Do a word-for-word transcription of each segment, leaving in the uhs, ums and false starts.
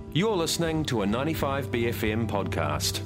You're listening to a ninety-five B F M podcast.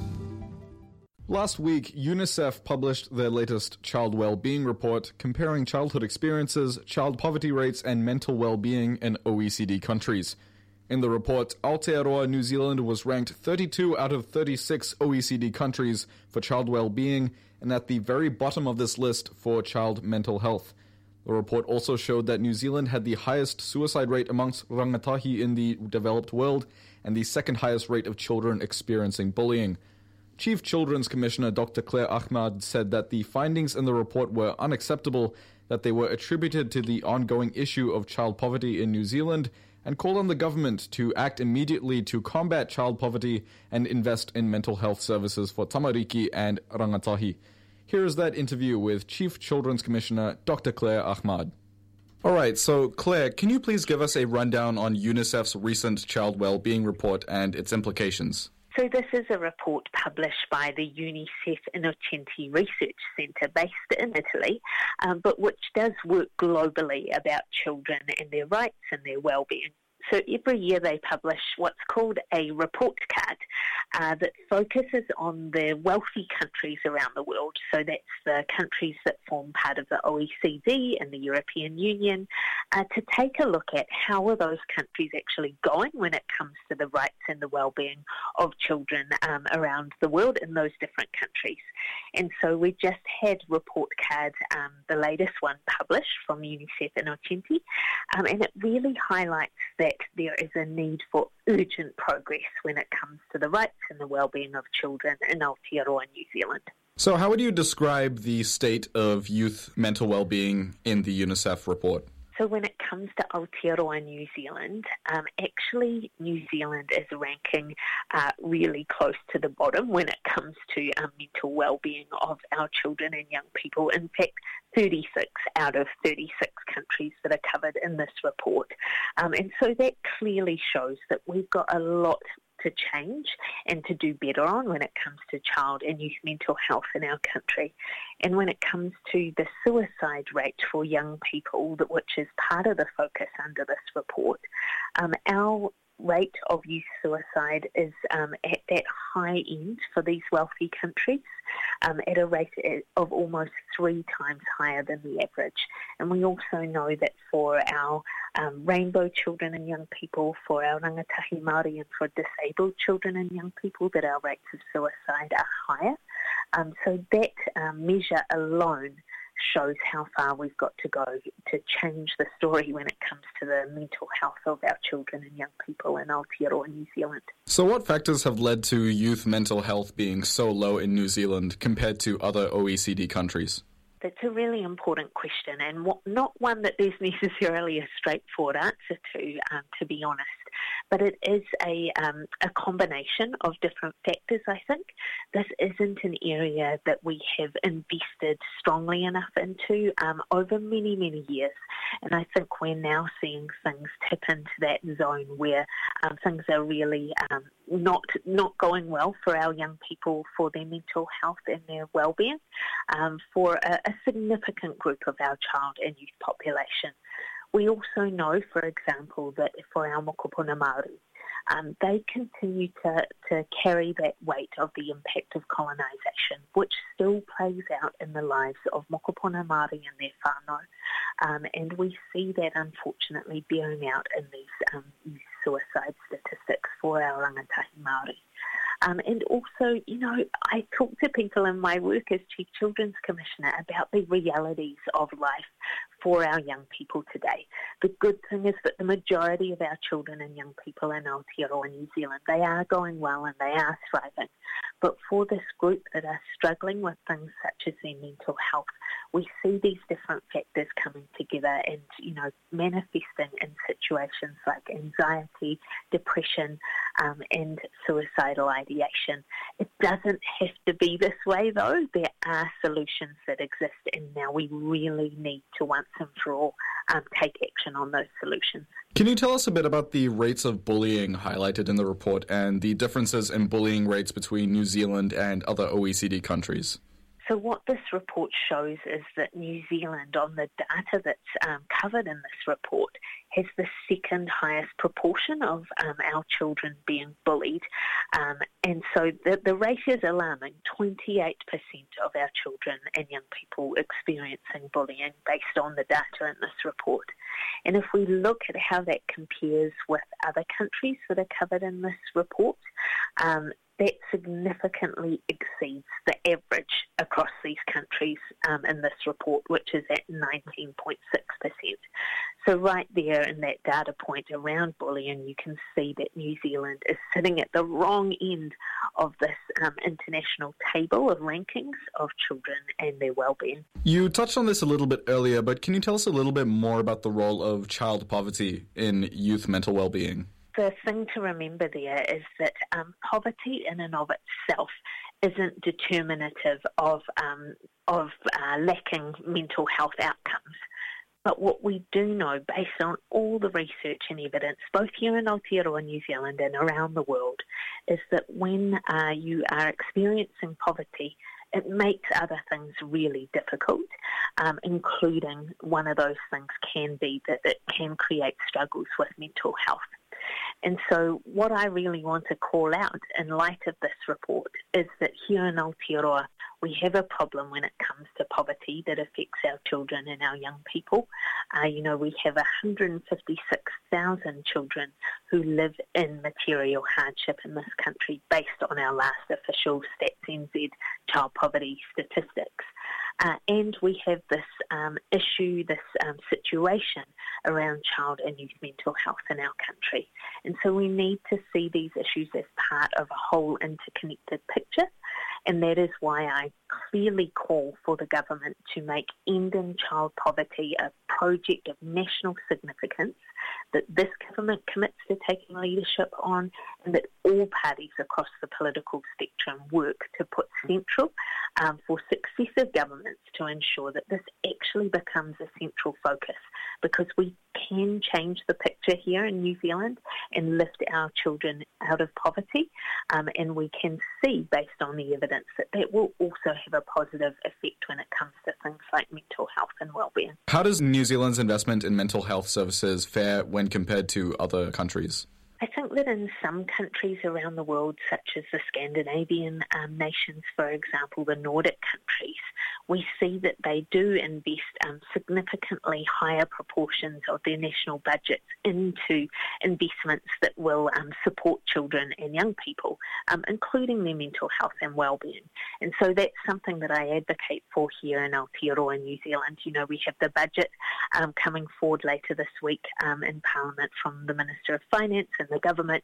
Last week, UNICEF published their latest child well-being report comparing childhood experiences, child poverty rates, and mental well-being in O E C D countries. In the report, Aotearoa, New Zealand was ranked thirty-two out of thirty-six O E C D countries for child well-being and at the very bottom of this list for child mental health. The report also showed that New Zealand had the highest suicide rate amongst rangatahi in the developed world and the second highest rate of children experiencing bullying. Chief Children's Commissioner Doctor Claire Ahmad said that the findings in the report were unacceptable, that they were attributed to the ongoing issue of child poverty in New Zealand, and called on the government to act immediately to combat child poverty and invest in mental health services for tamariki and rangatahi. Here is that interview with Chief Children's Commissioner Doctor Claire Ahmad. All right, so Claire, can you please give us a rundown on UNICEF's recent child well-being report and its implications? So this is a report published by the UNICEF Innocenti Research Centre based in Italy, um, but which does work globally about children and their rights and their well-being. So every year they publish what's called a report card uh, that focuses on the wealthy countries around the world. So that's the countries that form part of the O E C D and the European Union, uh, to take a look at how are those countries actually going when it comes to the rights and the well-being of children um, around the world in those different countries. And so we just had report cards, um, the latest one published from UNICEF Innocenti, um, and it really highlights that there is a need for urgent progress when it comes to the rights and the well-being of children in Aotearoa, New Zealand. So how would you describe the state of youth mental well-being in the UNICEF report? So when it comes to Aotearoa, New Zealand, um, actually New Zealand is ranking uh, really close to the bottom when it comes to um, mental well-being of our children and young people. In fact, thirty-six out of thirty-six countries that are covered in this report. Um, and so that clearly shows that we've got a lot to change and to do better on when it comes to child and youth mental health in our country. And when it comes to the suicide rate for young people, which is part of the focus under this report, um, our rate of youth suicide is um, at that high end for these wealthy countries, um, at a rate of almost three times higher than the average. And we also know that for our um, rainbow children and young people, for our rangatahi Māori and for disabled children and young people, that our rates of suicide are higher. Um, so that um, measure alone shows how far we've got to go to change the story when it comes to the mental health of our children and young people in Aotearoa, New Zealand. So what factors have led to youth mental health being so low in New Zealand compared to other O E C D countries? That's a really important question, and not one that there's necessarily a straightforward answer to, um, to be honest. But it is a um, a combination of different factors, I think. This isn't an area that we have invested strongly enough into um, over many, many years. And I think we're now seeing things tip into that zone where um, things are really um, not not going well for our young people, for their mental health and their well-being, um, for a, a significant group of our child and youth population. We also know, for example, that for our mokopuna Māori, um, they continue to, to carry that weight of the impact of colonisation, which still plays out in the lives of mokopuna Māori and their whānau. Um, and we see that, unfortunately, bearing out in these um, suicide statistics for our rangatahi Māori. Um, and also, you know, I talk to people in my work as Chief Children's Commissioner about the realities of life for our young people today. The good thing is that the majority of our children and young people in Aotearoa, New Zealand, they are going well and they are thriving. But for this group that are struggling with things such as their mental health, we see these different factors coming together and, you know, manifesting in situations like anxiety, depression, um, and suicidal ideation. It doesn't have to be this way, though. There are solutions that exist, and now we really need to once and for all um, take action on those solutions. Can you tell us a bit about the rates of bullying highlighted in the report and the differences in bullying rates between New Zealand and other O E C D countries? So what this report shows is that New Zealand, on the data that's um, covered in this report, has the second highest proportion of um, our children being bullied. Um, and so the, the rate is alarming. twenty-eight percent of our children and young people experiencing bullying based on the data in this report. And if we look at how that compares with other countries that are covered in this report, um, that significantly exceeds the average across these countries um, in this report, which is at nineteen point six percent. So right there in that data point around bullying, you can see that New Zealand is sitting at the wrong end of this um, international table of rankings of children and their well-being. You touched on this a little bit earlier, but can you tell us a little bit more about the role of child poverty in youth mental well-being? The thing to remember there is that um, poverty in and of itself isn't determinative of um, of uh, lacking mental health outcomes. But what we do know, based on all the research and evidence, both here in Aotearoa, New Zealand, and around the world, is that when uh, you are experiencing poverty, it makes other things really difficult, um, including one of those things can be that it can create struggles with mental health. And so what I really want to call out in light of this report is that here in Aotearoa, we have a problem when it comes to poverty that affects our children and our young people. Uh, you know, we have one hundred fifty-six thousand children who live in material hardship in this country based on our last official Stats N Z child poverty statistics. Uh, and we have this um, issue, this um, situation around child and youth mental health in our country. And so we need to see these issues as part of a whole interconnected picture. And that is why I clearly call for the government to make ending child poverty a project of national significance that this government commits to taking leadership on, and that all parties across the political spectrum work to put central um, for successive governments to ensure that this actually becomes a central focus, because we can change the picture here in New Zealand and lift our children out of poverty, um, and we can see based on the evidence that that will also have a positive effect when it comes to things like mental health and well-being. How does New Zealand's investment in mental health services fare when compared to other countries? I think that in some countries around the world, such as the Scandinavian um, nations, for example, the Nordic countries, we see that they do invest um, significantly higher proportions of their national budgets into investments that will um, support children and young people, um, including their mental health and well-being. And so that's something that I advocate for here in Aotearoa, New Zealand. You know, we have the budget um, coming forward later this week um, in Parliament from the Minister of Finance and the government.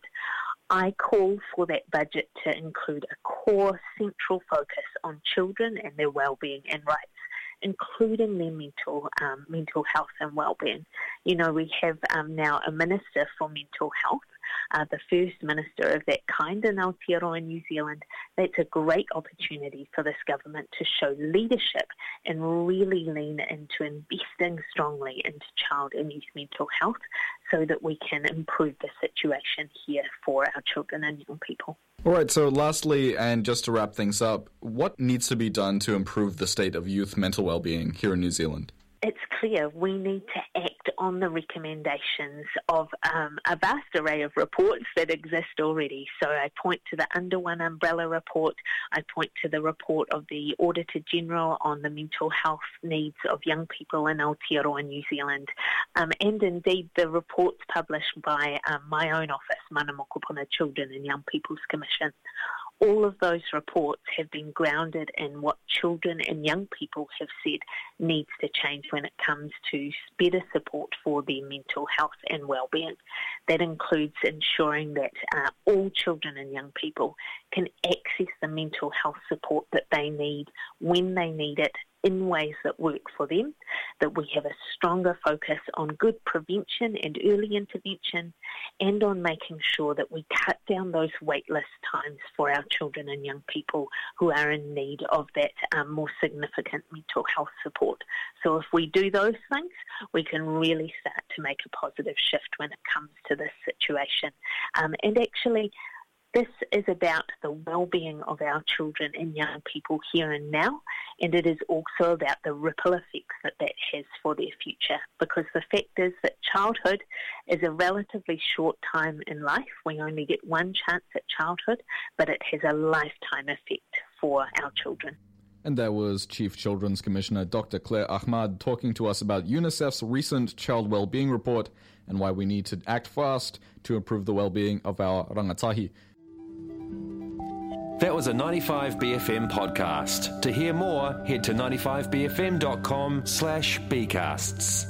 I call for that budget to include a core central focus on children and their well-being and rights, including their mental um, mental health and well-being. You know, we have um, now a Minister for Mental Health, uh, the first minister of that kind in Aotearoa in New Zealand. That's a great opportunity for this government to show leadership and really lean into investing strongly into child and youth mental health so that we can improve the situation here for our children and young people. All right, so lastly, and just to wrap things up, what needs to be done to improve the state of youth mental well-being here in New Zealand? It's clear we need to act on the recommendations of um, a vast array of reports that exist already. So I point to the Under One Umbrella report, I point to the report of the Auditor General on the mental health needs of young people in Aotearoa, New Zealand, um, and indeed the reports published by um, my own office, Mana Mokopuna Children and Young People's Commission. All of those reports have been grounded in what children and young people have said needs to change when it comes to better support for their mental health and well-being. That includes ensuring that uh, all children and young people can access the mental health support that they need when they need it, in ways that work for them, that we have a stronger focus on good prevention and early intervention, and on making sure that we cut down those waitlist times for our children and young people who are in need of that um, more significant mental health support. So if we do those things, we can really start to make a positive shift when it comes to this situation. Um, and actually, This is about the well-being of our children and young people here and now, and it is also about the ripple effects that that has for their future, because the fact is that childhood is a relatively short time in life. We only get one chance at childhood, but it has a lifetime effect for our children. And that was Chief Children's Commissioner Doctor Claire Ahmad talking to us about UNICEF's recent Child Wellbeing Report and why we need to act fast to improve the well-being of our rangatahi. That was a ninety-five B F M podcast. To hear more, head to ninety-five b f m dot com slash bcasts.